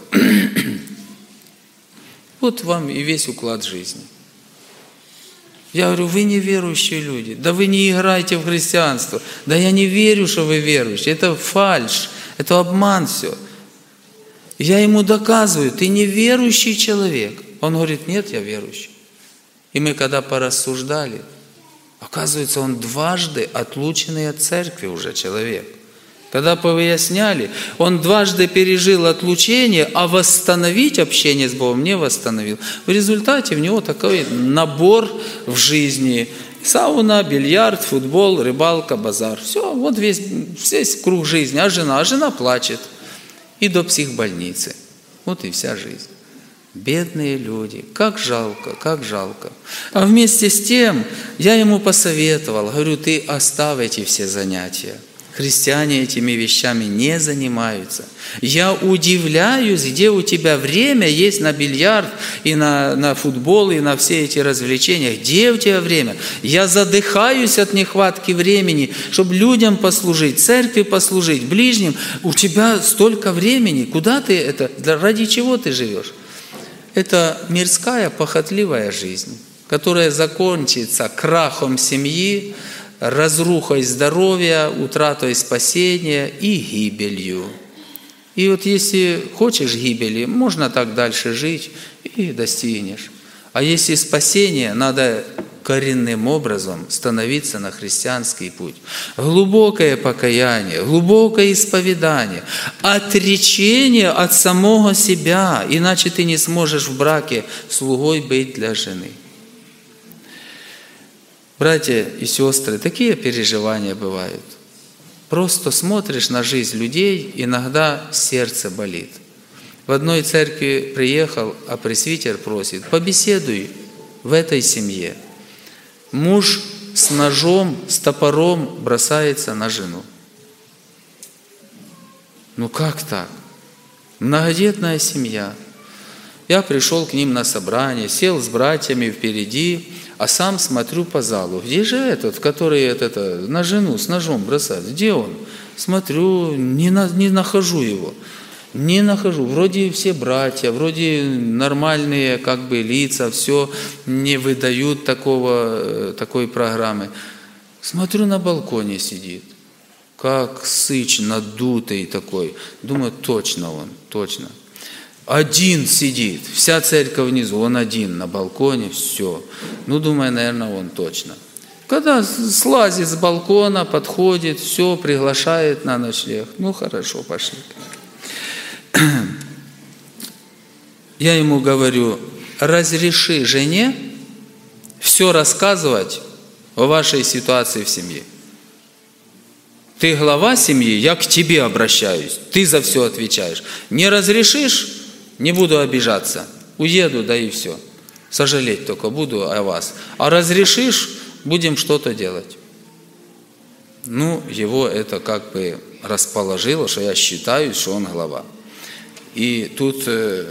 Вот вам и весь уклад жизни. Я говорю: вы неверующие люди, да вы не играете в христианство, да я не верю, что вы верующие, это фальшь, это обман все. Я ему доказываю: ты неверующий человек. Он говорит: нет, я верующий. И мы когда порассуждали, оказывается, он дважды отлученный от церкви уже человек. Когда повыясняли, он дважды пережил отлучение, а восстановить общение с Богом не восстановил. В результате у него такой набор в жизни: сауна, бильярд, футбол, рыбалка, базар. Все, весь круг жизни. А жена плачет. И до психбольницы. Вот и вся жизнь. Бедные люди, как жалко, как жалко. А вместе с тем я ему посоветовал, говорю: ты оставь эти все занятия. Христиане этими вещами не занимаются. Я удивляюсь, где у тебя время есть на бильярд и на футбол, и на все эти развлечения. Где у тебя время? Я задыхаюсь от нехватки времени, чтобы людям послужить, церкви послужить, ближним. У тебя столько времени. Куда ты это? Ради чего ты живешь? Это мирская, похотливая жизнь, которая закончится крахом семьи, разрухой здоровья, утратой спасения и гибелью. И если хочешь гибели, можно так дальше жить и достигнешь. А если спасение, надо коренным образом становиться на христианский путь. Глубокое покаяние, глубокое исповедание, отречение от самого себя, иначе ты не сможешь в браке слугой быть для жены. Братья и сестры, такие переживания бывают. Просто смотришь на жизнь людей, иногда сердце болит. В одной церкви приехал, а пресвитер просит: побеседуй в этой семье. Муж с ножом, с топором бросается на жену. Ну как так? Многодетная семья. Я пришел к ним на собрание, сел с братьями впереди, а сам смотрю по залу. Где же этот, который на жену с ножом бросает? Где он? Смотрю, не нахожу его. Не нахожу. Вроде все братья, вроде нормальные лица, все не выдают такой программы. Смотрю, на балконе сидит. Как сыч надутый такой. Думаю, точно он, точно. Один сидит, вся церковь внизу, он один на балконе, все. Думаю, наверное, он точно. Когда слазит с балкона, подходит, все, приглашает на ночлег. Хорошо, пошли. Я ему говорю: разреши жене все рассказывать о вашей ситуации в семье. Ты глава семьи, я к тебе обращаюсь, ты за все отвечаешь. Не разрешишь, не буду обижаться, уеду, да и все. Сожалеть только буду о вас. А разрешишь, будем что-то делать. Его это расположило, что я считаю, что он глава. И тут,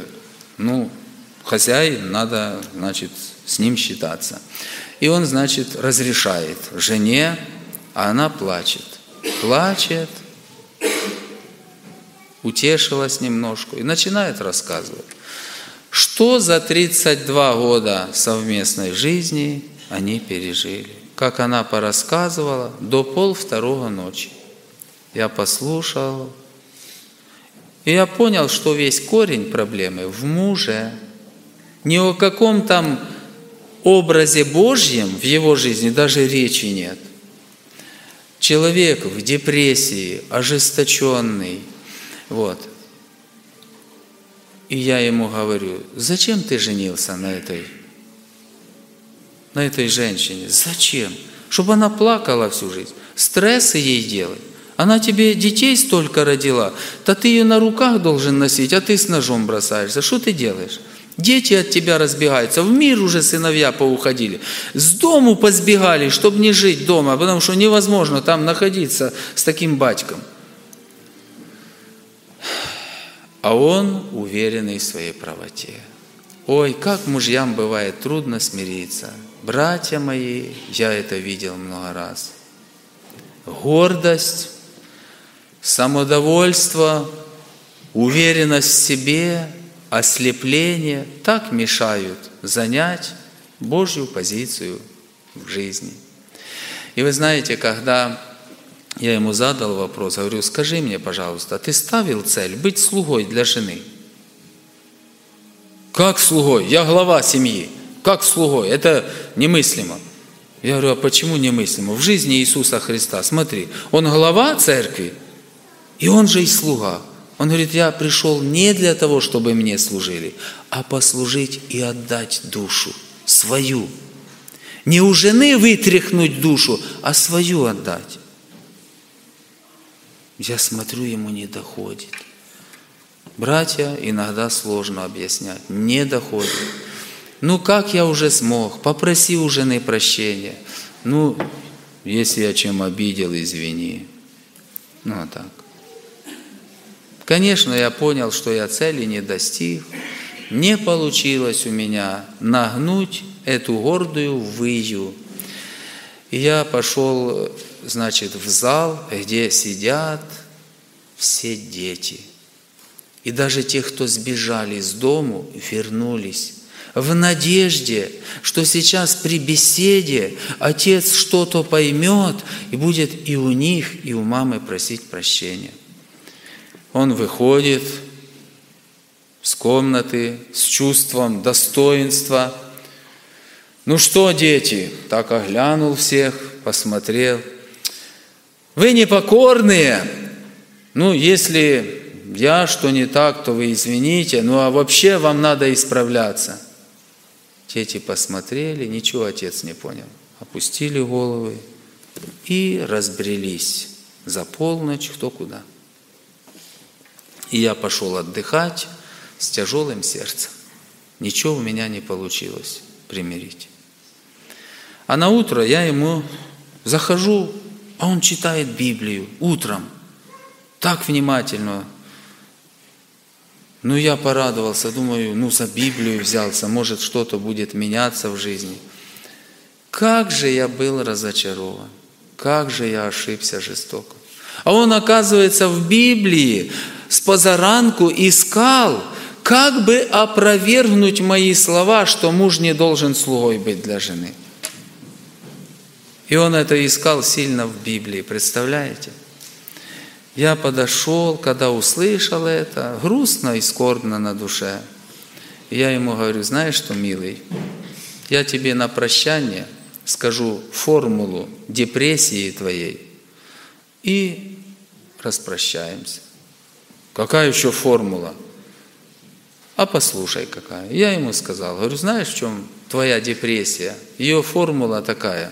хозяин, надо, с ним считаться. И он, разрешает жене, а она плачет. Плачет, утешилась немножко и начинает рассказывать, что за 32 года совместной жизни они пережили. Как она порассказывала до 1:30 ночи. Я послушал, и я понял, что весь корень проблемы в муже. Ни о каком там образе Божьем в его жизни даже речи нет. Человек в депрессии, ожесточенный. И я ему говорю: зачем ты женился на этой женщине? Зачем? Чтобы она плакала всю жизнь, стрессы ей делать. Она тебе детей столько родила, да ты ее на руках должен носить, а ты с ножом бросаешься. Что ты делаешь? Дети от тебя разбегаются, в мир уже сыновья поуходили. С дому позбегали, чтобы не жить дома, потому что невозможно там находиться с таким батьком. А он уверенный в своей правоте. Ой, как мужьям бывает трудно смириться. Братья мои, я это видел много раз. Гордость, самодовольство, уверенность в себе, ослепление так мешают занять Божью позицию в жизни. И вы знаете, когда я ему задал вопрос, говорю: скажи мне, пожалуйста, ты ставил цель быть слугой для жены? Как слугой? Я глава семьи. Как слугой? Это немыслимо. Я говорю: а почему немыслимо? В жизни Иисуса Христа, смотри, Он глава церкви, и Он же и слуга. Он говорит: я пришел не для того, чтобы мне служили, а послужить и отдать душу свою. Не у жены вытряхнуть душу, а свою отдать. Я смотрю, ему не доходит. Братья, иногда сложно объяснять, не доходит. Как я уже смог? Попроси у жены прощения. Если я чем обидел, извини. Так. Конечно, я понял, что я цели не достиг. Не получилось у меня нагнуть эту гордую выю. И я пошел, в зал, где сидят все дети. И даже те, кто сбежали из дому, вернулись в надежде, что сейчас при беседе отец что-то поймет и будет и у них, и у мамы просить прощения. Он выходит с комнаты с чувством достоинства. Что, дети? Так оглянул всех, посмотрел. Вы непокорные. Если я что не так, то вы извините. А вообще вам надо исправляться. Дети посмотрели, ничего отец не понял. А опустили головы и разбрелись за полночь кто куда. И я пошел отдыхать с тяжелым сердцем. Ничего у меня не получилось примирить. А на утро я ему захожу, а он читает Библию утром. Так внимательно. Я порадовался, думаю, за Библию взялся, может, что-то будет меняться в жизни. Как же я был разочарован, как же я ошибся жестоко. А он, оказывается, в Библии спозаранку искал, как бы опровергнуть мои слова, что муж не должен слугой быть для жены. И он это искал сильно в Библии, представляете? Я подошел, когда услышал это, грустно и скорбно на душе. Я ему говорю, знаешь что, милый, я тебе на прощание скажу формулу депрессии твоей и распрощаемся. Какая еще формула? А послушай какая. Я ему сказал, говорю, знаешь, в чем твоя депрессия? Ее формула такая.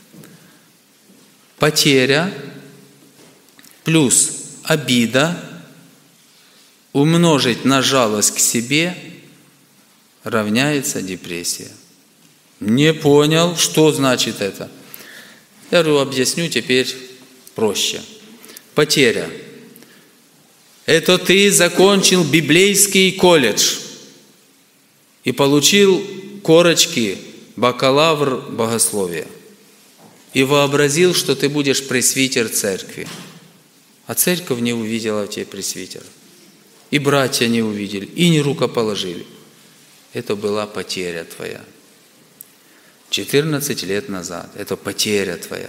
Потеря плюс обида умножить на жалость к себе равняется депрессия. Не понял, что значит это. Я говорю, объясню теперь проще. Потеря. Это ты закончил библейский колледж и получил корочки бакалавр богословия. И вообразил, что ты будешь пресвитер церкви. А церковь не увидела в тебе пресвитера. И братья не увидели, и не рукоположили. Это была потеря твоя. 14 лет назад. Это потеря твоя.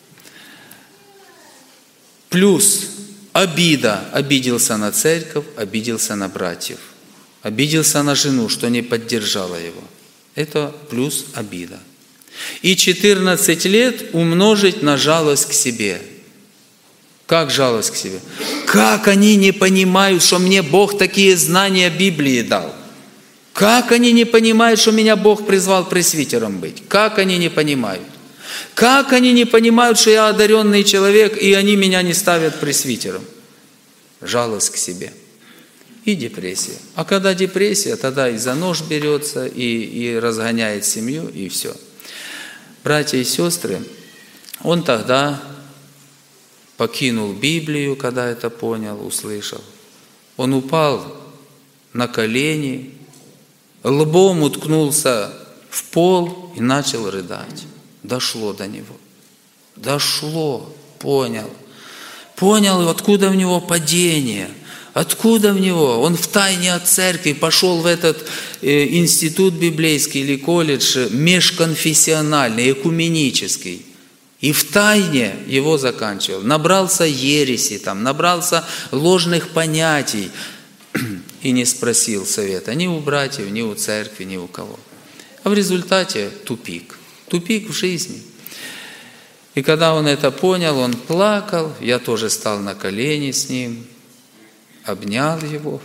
Плюс обида. Обиделся на церковь, обиделся на братьев. Обиделся на жену, что не поддержала его. Это плюс обида. И 14 лет умножить на жалость к себе. Как жалость к себе? Как они не понимают, что мне Бог такие знания Библии дал? Как они не понимают, что меня Бог призвал пресвитером быть? Как они не понимают? Как они не понимают, что я одаренный человек, и они меня не ставят пресвитером? Жалость к себе. И депрессия. А когда депрессия, тогда и за нож берется, и разгоняет семью, и все. Братья и сестры, он тогда покинул Библию, когда это понял, услышал. Он упал на колени, лбом уткнулся в пол и начал рыдать. Дошло до него. Дошло, понял. Понял, откуда в него падение. Откуда в него? Он втайне от церкви пошел в этот институт библейский или колледж межконфессиональный, экуменический. И втайне его заканчивал. Набрался ереси, набрался ложных понятий и не спросил совета ни у братьев, ни у церкви, ни у кого. А в результате тупик. Тупик в жизни. И когда он это понял, он плакал. Я тоже стал на колени с ним, обнял его.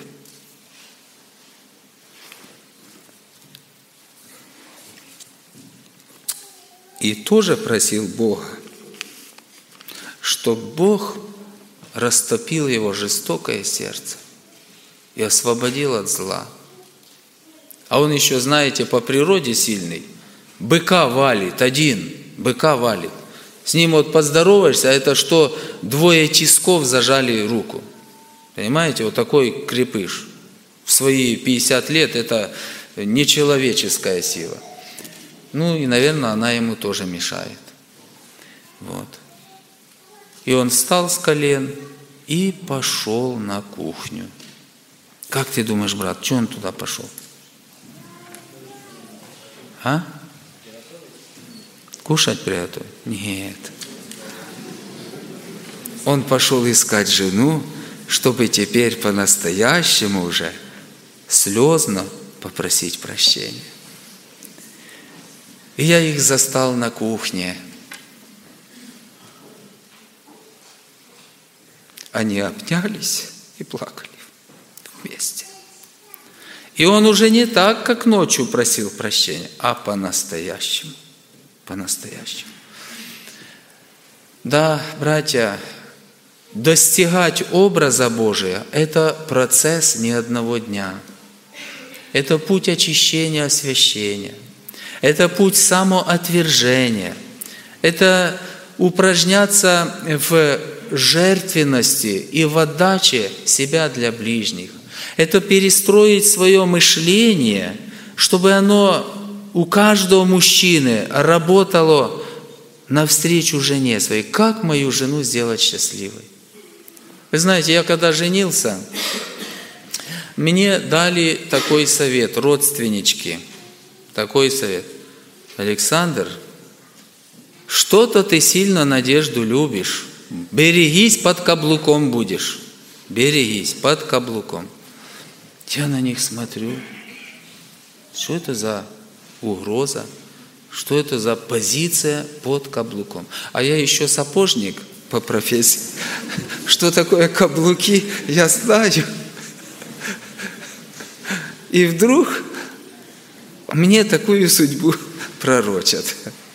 И тоже просил Бога, чтобы Бог растопил его жестокое сердце и освободил от зла. А он еще, знаете, по природе сильный. Быка валит, один, быка валит. С ним вот поздороваешься, а это что, 2 тисков зажали руку. Понимаете, вот такой крепыш. В свои 50 лет это нечеловеческая сила. И, наверное, она ему тоже мешает. Вот. И он встал с колен и пошел на кухню. Как ты думаешь, брат, что он туда пошел? А? Кушать приготовить? Нет. Он пошел искать жену, чтобы теперь по-настоящему уже слезно попросить прощения. И я их застал на кухне. Они обнялись и плакали вместе. И он уже не так, как ночью просил прощения, а по-настоящему. по-настоящему. Да, братья, достигать образа Божия – это процесс не одного дня. Это путь очищения, освящения. Это путь самоотвержения. Это упражняться в жертвенности и в отдаче себя для ближних. Это перестроить свое мышление, чтобы оно у каждого мужчины работало навстречу жене своей. Как мою жену сделать счастливой? Вы знаете, я когда женился, мне дали такой совет, родственнички, такой совет. Александр, что-то ты сильно Надежду любишь. Берегись, под каблуком будешь. Берегись, под каблуком. Я на них смотрю. Что это за угроза? Что это за позиция под каблуком? А я еще сапожник по профессии. Что такое каблуки, я знаю. И вдруг мне такую судьбу пророчат.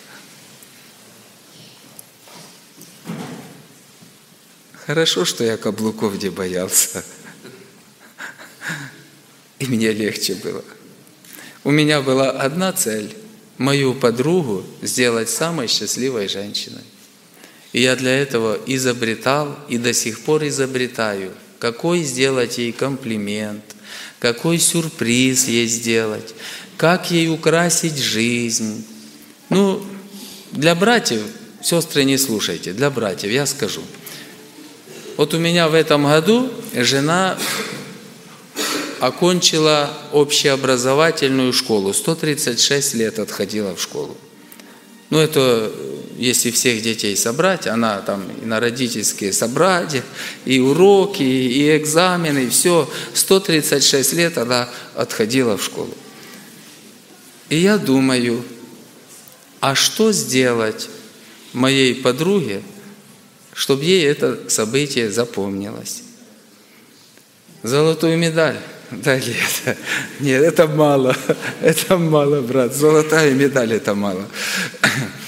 Хорошо, что я каблуков не боялся. И мне легче было. У меня была одна цель – мою подругу сделать самой счастливой женщиной. И я для этого изобретал и до сих пор изобретаю, какой сделать ей комплимент, какой сюрприз ей сделать, как ей украсить жизнь. Для братьев, сестры, не слушайте, для братьев я скажу. Вот у меня в этом году жена окончила общеобразовательную школу, 136 лет отходила в школу. Это, если всех детей собрать, она там и на родительские собрания, и уроки, и экзамены, и все. 136 лет она отходила в школу. И я думаю, а что сделать моей подруге, чтобы ей это событие запомнилось? Золотую медаль дали. Нет, это мало. Это мало, брат. Золотая медаль – это мало.